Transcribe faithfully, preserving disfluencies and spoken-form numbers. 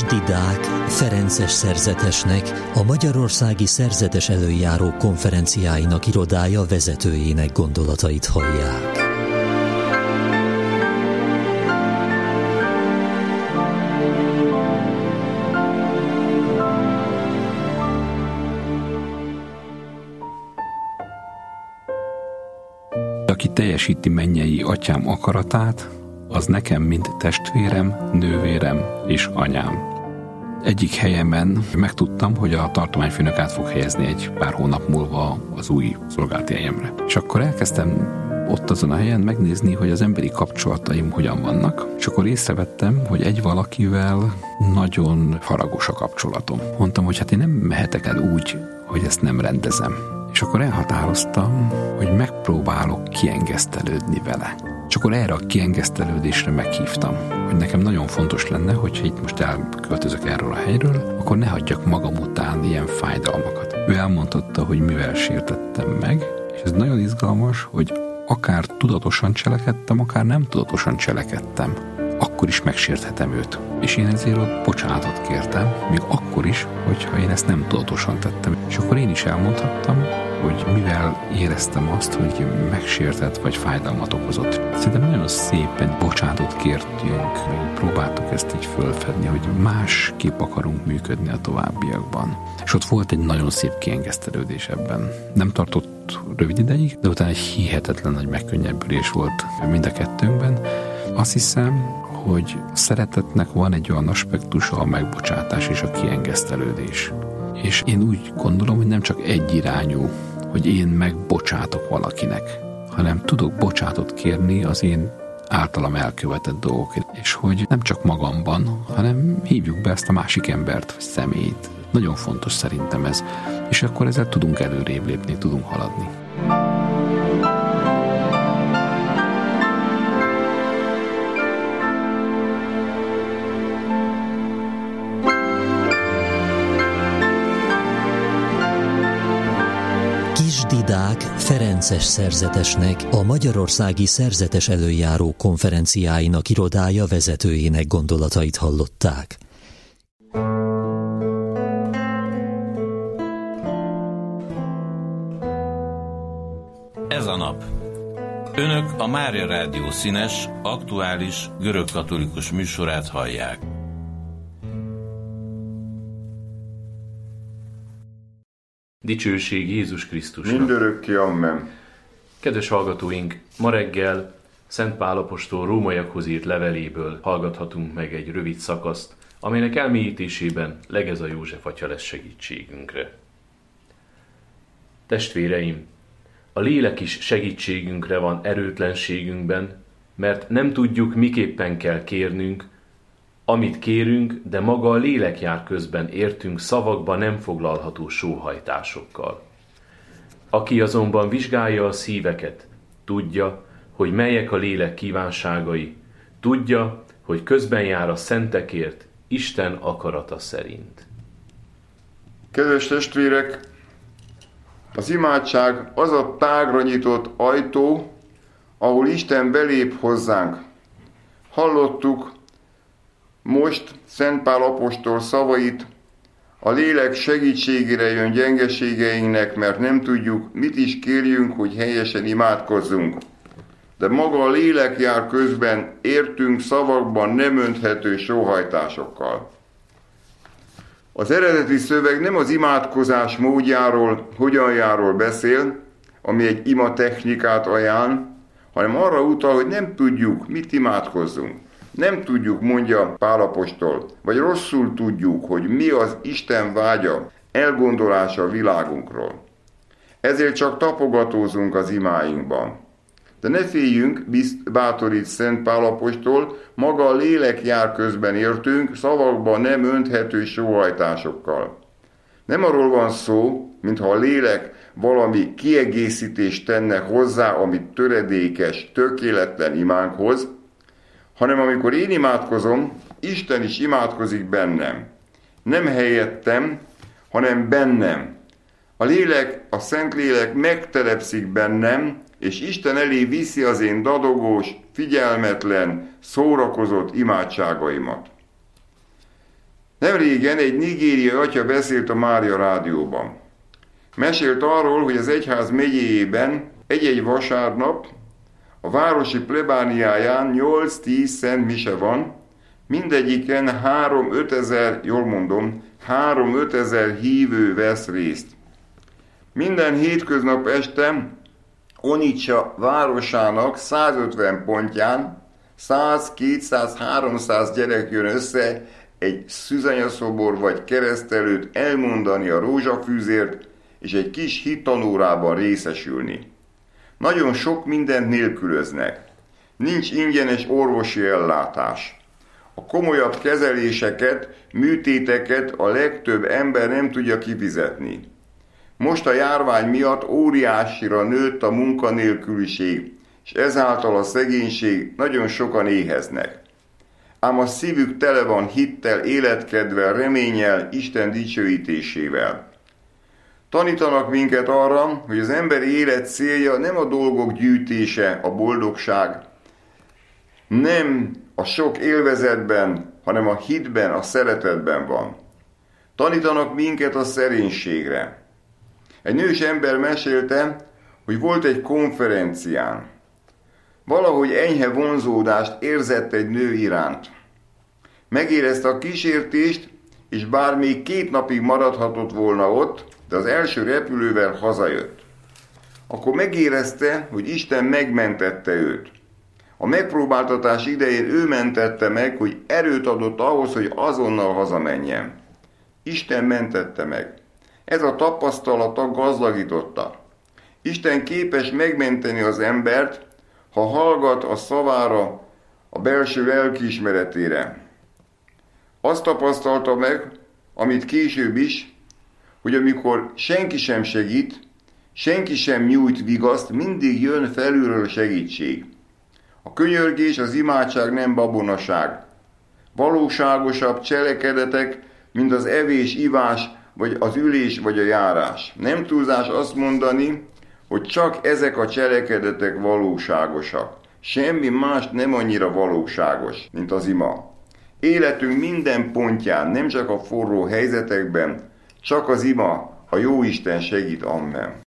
Kis Didák ferences szerzetesnek, a Magyarországi Szerzetes Előjáró konferenciáinak irodája vezetőjének gondolatait hallják. Aki teljesíti mennyei atyám akaratát, az nekem mind testvérem, nővérem és anyám. Egyik helyemen megtudtam, hogy a tartományfőnök át fog helyezni egy pár hónap múlva az új szolgálati helyemre. És akkor elkezdtem ott azon a helyen megnézni, hogy az emberi kapcsolataim hogyan vannak, és akkor észrevettem, hogy egy valakivel nagyon faragos a kapcsolatom. Mondtam, hogy hát én nem mehetek el úgy, hogy ezt nem rendezem. És akkor elhatároztam, hogy megpróbálok kiengesztelődni vele. És akkor erre a kiengesztelődésre meghívtam, hogy nekem nagyon fontos lenne, hogyha itt most elköltözök erről a helyről, akkor ne hagyjak magam után ilyen fájdalmakat. Ő elmondhatta, hogy mivel sértettem meg, és ez nagyon izgalmas, hogy akár tudatosan cselekedtem, akár nem tudatosan cselekedtem, akkor is megsérthetem őt. És én ezért ott bocsánatot kértem, még akkor is, hogyha én ezt nem tudatosan tettem. És akkor én is elmondhattam, hogy mivel éreztem azt, hogy megsértett vagy fájdalmat okozott. Szerintem nagyon szépen bocsánatot kértünk, próbáltuk ezt így fölfedni, hogy másképp akarunk működni a továbbiakban. És ott volt egy nagyon szép kiengesztelődés ebben. Nem tartott rövid ideig, de utána egy hihetetlen nagy megkönnyebbülés volt mind a kettőnkben. Azt hiszem, hogy a szeretetnek van egy olyan aspektusa, a megbocsátás és a kiengesztelődés. És én úgy gondolom, hogy nem csak egyirányú, hogy én megbocsátok valakinek, hanem tudok bocsátot kérni az én általam elkövetett dolgokért. És hogy nem csak magamban, hanem hívjuk be ezt a másik embert, vagy személyt. Nagyon fontos szerintem ez. És akkor ezzel tudunk előrébb lépni, tudunk haladni. Kis Didák ferences szerzetesnek, a Magyarországi Szerzetes Előjáró konferenciáinak irodája vezetőjének gondolatait hallották. Ez a nap. Önök a Mária Rádió színes, aktuális, görögkatolikus műsorát hallják. Dicsőség Jézus Krisztusnak. Mindörökké, amen. Kedves hallgatóink, ma reggel Szent Pál apostol rómaiakhoz írt leveléből hallgathatunk meg egy rövid szakaszt, amelynek elmélyítésében Legeza József atya lesz segítségünkre. Testvéreim, a lélek is segítségünkre van erőtlenségünkben, mert nem tudjuk, miképpen kell kérnünk, amit kérünk, de maga a lélek jár közben értünk szavakba nem foglalható sóhajtásokkal. Aki azonban vizsgálja a szíveket, tudja, hogy melyek a lélek kívánságai, tudja, hogy közben jár a szentekért Isten akarata szerint. Kedves testvérek, az imádság az a tágra nyitott ajtó, ahol Isten belép hozzánk. Hallottuk most Szent Pál apostol szavait, a lélek segítségére jön gyengeségeinknek, mert nem tudjuk, mit is kérjünk, hogy helyesen imádkozzunk. De maga a lélek jár közben értünk szavakban nem önthető sóhajtásokkal. Az eredeti szöveg nem az imádkozás módjáról, hogyanjáról beszél, ami egy ima technikát ajánl, hanem arra utal, hogy nem tudjuk, mit imádkozzunk. Nem tudjuk, mondja Pál apostol, vagy rosszul tudjuk, hogy mi az Isten vágya, elgondolása a világunkról. Ezért csak tapogatózunk az imáinkban. De ne féljünk, bátorít Szent Pál apostol, maga a lélek jár közben értünk, szavakban nem önthető sóhajtásokkal. Nem arról van szó, mintha a lélek valami kiegészítést tenne hozzá, amit töredékes, tökéletlen imánkhoz, hanem amikor én imádkozom, Isten is imádkozik bennem. Nem helyettem, hanem bennem. A lélek, a Szentlélek megtelepszik bennem, és Isten elé viszi az én dadogós, figyelmetlen, szórakozott imádságaimat. Nemrégen egy nigériai atya beszélt a Mária rádióban. Mesélt arról, hogy az egyház megyéjében egy-egy vasárnap a városi plebániáján nyolc-tíz szent mise van, mindegyiken három-öt ezer, jól mondom, három-öt ezer hívő vesz részt. Minden hétköznap este Onitsha városának százötven pontján száz, kétszáz, háromszáz gyerek jön össze egy szűzanyaszobor vagy kereszt előtt elmondani a rózsafűzért, és egy kis hittanórában részesülni. Nagyon sok mindent nélkülöznek. Nincs ingyenes orvosi ellátás. A komolyabb kezeléseket, műtéteket a legtöbb ember nem tudja kifizetni. Most a járvány miatt óriásira nőtt a munkanélküliség, és ezáltal a szegénység, nagyon sokan éheznek. Ám a szívük tele van hittel, életkedvel, reménnyel, Isten dicsőítésével. Tanítanak minket arra, hogy az emberi élet célja nem a dolgok gyűjtése, a boldogság, nem a sok élvezetben, hanem a hitben, a szeretetben van. Tanítanak minket a szerénységre. Egy nős ember mesélte, hogy volt egy konferencián. Valahogy enyhe vonzódást érzett egy nő iránt. Megérezte a kísértést, és bár még két napig maradhatott volna ott, de az első repülővel hazajött. Akkor megérezte, hogy Isten megmentette őt. A megpróbáltatás idején ő mentette meg, hogy erőt adott ahhoz, hogy azonnal hazamenjen. Isten mentette meg. Ez a tapasztalata gazdagította. Isten képes megmenteni az embert, ha hallgat a szavára, a belső lelkiismeretére. Azt tapasztalta meg, amit később is, hogy amikor senki sem segít, senki sem nyújt vigaszt, mindig jön felülről segítség. A könyörgés, az imádság nem babonaság. Valóságosabb cselekedetek, mint az evés, ivás, vagy az ülés, vagy a járás. Nem túlzás azt mondani, hogy csak ezek a cselekedetek valóságosak. Semmi más nem annyira valóságos, mint az ima. Életünk minden pontján, nem csak a forró helyzetekben, csak az ima, a Jóisten segít, amen.